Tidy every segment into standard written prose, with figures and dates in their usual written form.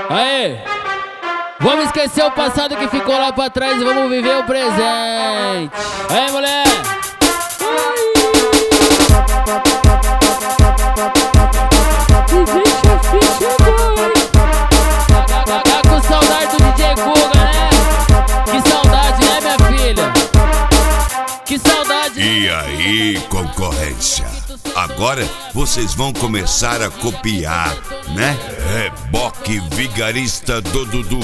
Aê! Vamos esquecer o passado que ficou lá pra trás e vamos viver o presente. Aê, mulher! Tá com saudade do DJ Guga, né? Que saudade, né, minha filha? Que saudade. E aí, concorrência? Agora vocês vão começar a copiar, né? Reboque vigarista do Dudu.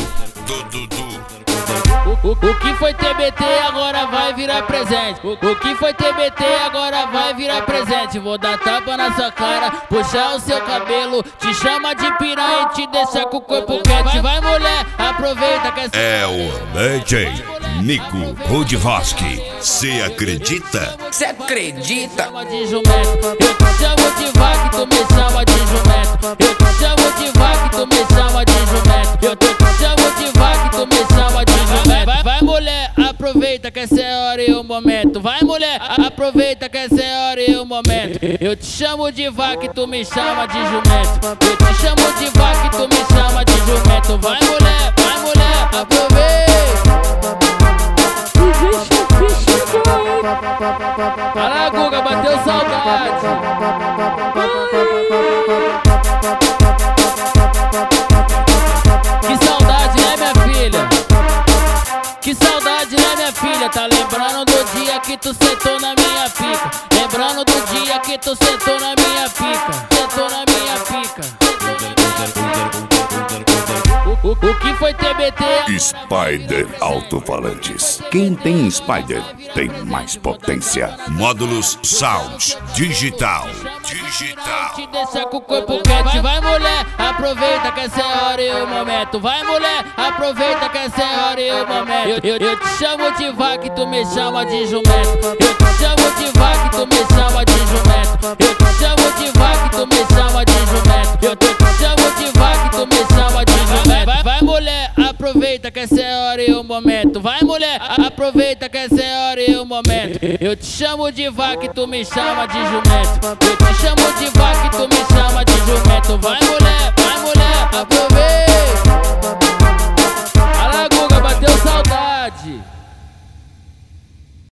O que foi TBT agora vai virar presente. O que foi TBT agora vai virar presente. Vou dar tapa na sua cara, puxar o seu cabelo, te chama de piranha e te deixar com o corpo quente. Vai, mulher, aproveita que É o DJ Nico Rudvoski. Cê acredita? Cê acredita? De jumento. Eu te chamo de vaca e tu me chama de jumento. Eu te chamo de vaca e tu me chama de jumento. Eu te chamo de vaca e tu me chama de jumento. Vai, mulher, aproveita que essa é a hora e o momento. Vai, mulher, aproveita que essa é a hora e o momento. Eu te chamo de vaca e tu me chama de jumento. Eu te chamo de vaca e tu me chama de jumento. Vai, mulher, aproveita. Fala, Guga, bateu saudade. Que saudade, né, minha filha? Que saudade, né, minha filha? Tá lembrando do dia que tu sentou na minha pica? Lembrando do dia que tu sentou na minha pica? Sentou na minha pica. O que foi TBT? Spider Alto-Falantes. Quem tem Spider tem mais potência. Módulos Sound Digital. Te deixar com o corpo quente. Vai, mulher, aproveita que essa é a hora e o momento. Vai, mulher, aproveita que essa é a hora e o momento. Eu te chamo de vaca e tu me chama de jumento. Eu te chamo de vaca e tu me chama de jumento. Eu te chamo de vaca e tu me chama de jumento. Eu te chamo de vaca e tu me chama de jumento. Vai, mulher, aproveita que essa é a hora e o momento. Vai, mulher, aproveita que essa é a hora e o momento. Eu te chamo de vaca e tu me chama de jumento. Eu te chamo de